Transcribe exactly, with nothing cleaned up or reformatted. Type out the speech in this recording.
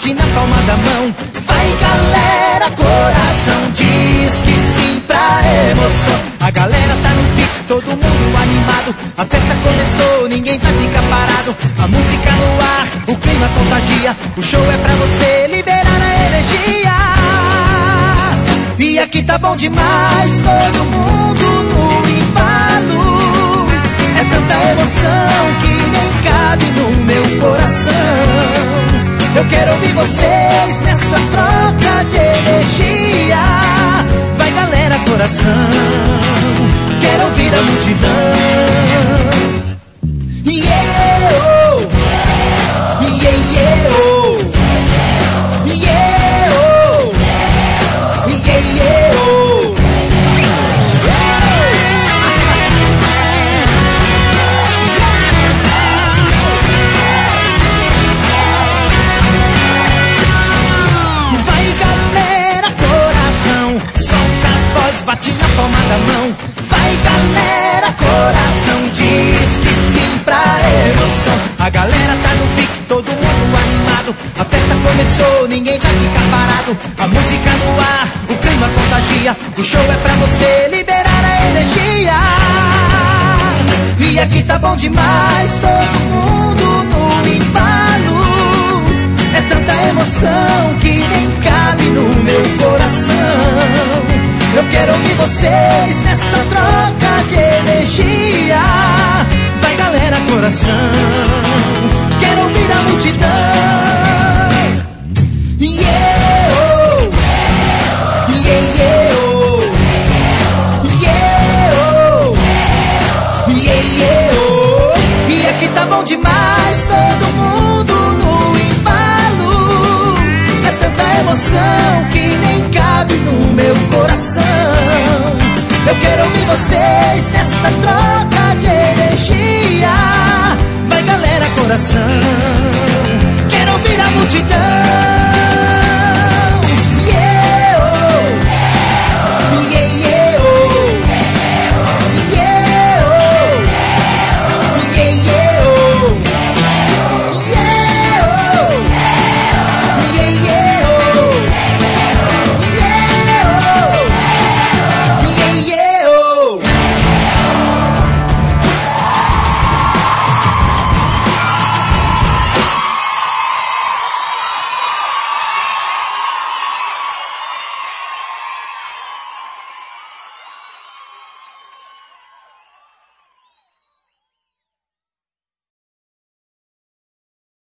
bate na palma da mão. Vai galera, coração, diz que sim pra emoção. A galera tá no pique, todo mundo animado. A festa começou, ninguém vai ficar parado. A música no ar, o clima contagia. O show é pra você liberar a energia. E aqui tá bom demais, todo mundo no embalo. É tanta emoção que nem cabe no meu coração. Eu quero ouvir vocês nessa troca de energia. Vai galera, coração, quero ouvir a multidão. Yeah, oh. Yeah, yeah, oh. Yeah, oh. Yeah, yeah, oh. Vai galera, coração, solta a voz, bate na palma da mão. Vai galera, coração, diz que sim pra emoção. A galera tá no pique, todo mundo animado. A festa começou, ninguém vai ficar parado. A música no ar, o clima contagia. O show é pra você liberar a energia. E aqui tá bom demais, todo mundo no embalo. É tanta emoção que nem cabe no meu coração. Eu quero ouvir vocês nessa troca de energia. Vai galera, coração, quero ouvir a multidão. Yeah, oh. Yeah, yeah, oh. Yeah, oh. Yeah, yeah, oh. E aqui tá bom demais, todo mundo no embalo. É tanta emoção que nem cabe no meu coração. Eu quero ouvir vocês nessa troca de energia. Vai galera, coração, quero ouvir a multidão.